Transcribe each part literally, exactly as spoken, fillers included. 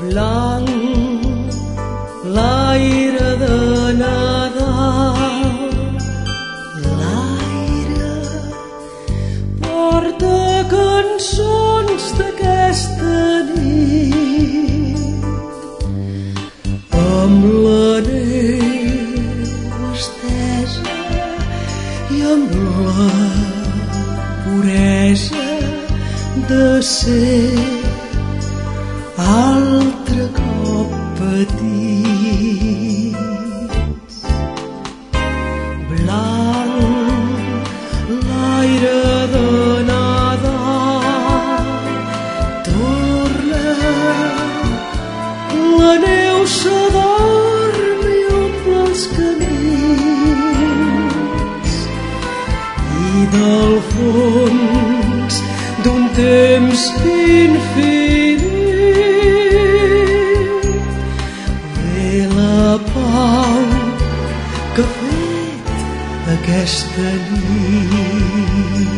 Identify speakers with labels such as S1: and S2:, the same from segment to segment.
S1: Blanc, l'aire de Nadal, l'aire porta cançons d'aquesta nit, amb la neu estesa i amb la puresa de ser altre cop petits. Blanc, l'aire de Nadal, torna, la neu s'adorm i omple els camins, i del fons d'un temps infinit pau que ha fet aquesta nit.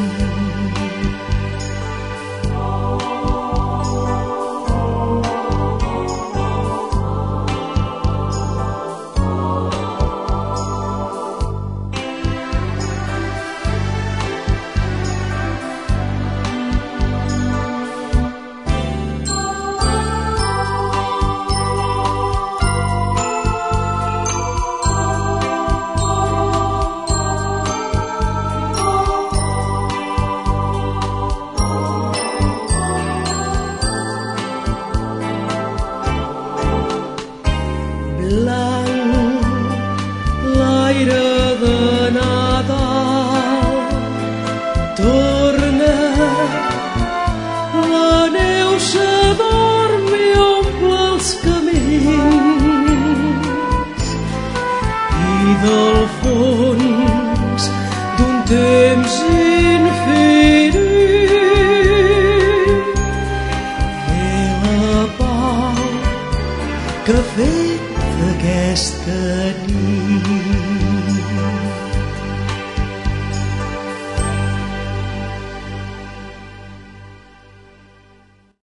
S1: Blanc, l'aire de Nadal, torna, la neu s'adorm i omple els camins, i del fons d'un temps infinit ve la pau que ha fet aquesta nit.